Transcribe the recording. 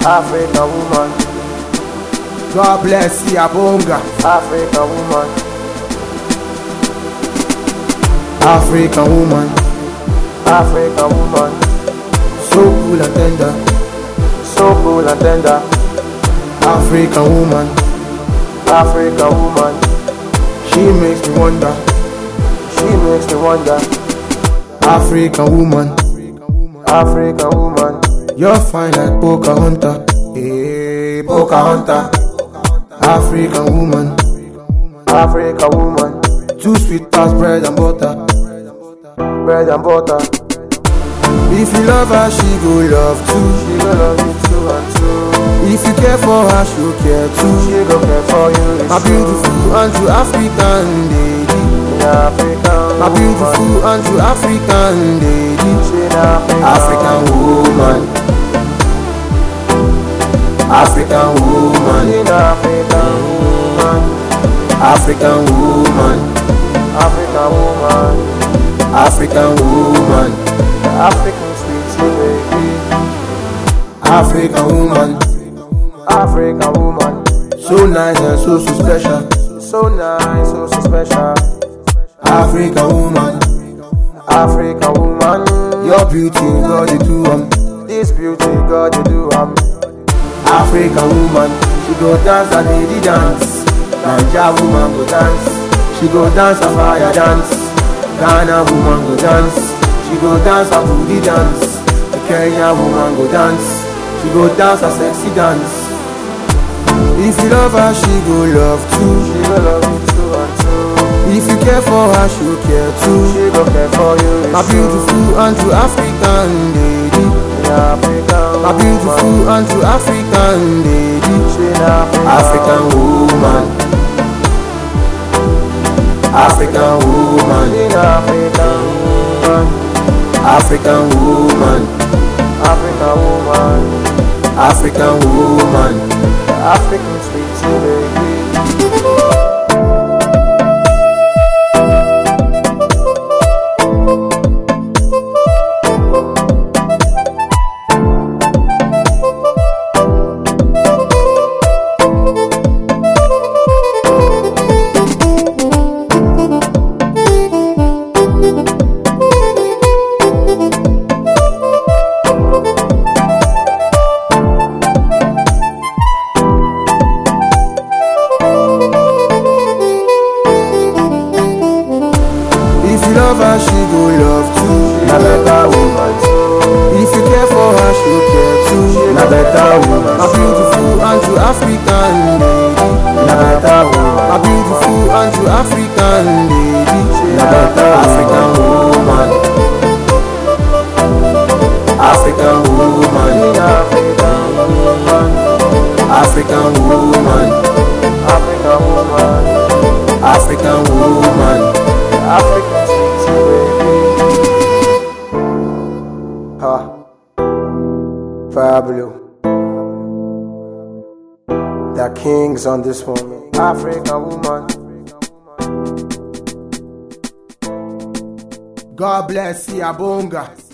African woman. God bless Yabonga. African woman. African woman. African woman. So cool and tender. So cool and tender. African woman. African woman. She makes me wonder. She makes me wonder. African woman. African woman. You're fine like Pocahontas. Hey, Pocahontas. African woman. African woman. Too sweet as bread and butter. Bread and butter. If you love her, she go love too. She go love you too and too. If you care for her, she'll care too. She go care for you. My beautiful and true African lady. African My beautiful and true African lady. African woman. African woman. African woman. African woman. African woman. African woman. African sweetie baby. African woman. African woman. So nice and so special. So nice, so special. African woman. African woman. Your beauty, God, you do This beauty, God, you do African woman. She go dance a lady dance. Nigeria woman go dance. She go dance a fire dance. Ghana woman go dance. She go dance a booty dance. The Kenya woman go dance. She go dance a sexy dance. If you love her, she go love too. She go love you too and too. If you care for her, she'll care too. She go care for you. My beautiful and true African lady. African My beautiful and true African lady. African woman. African woman. African woman. African woman. African woman. African woman. African sweetie baby. Love her, she go love too. Na better woman. If you care for her, she'll care too. Na better woman. My beautiful and true African lady. Na better woman. My beautiful and true African lady. Na better African woman. African woman. African woman. African woman. African woman. African Fabulous. The kings on this one. African woman. God bless Yabonga.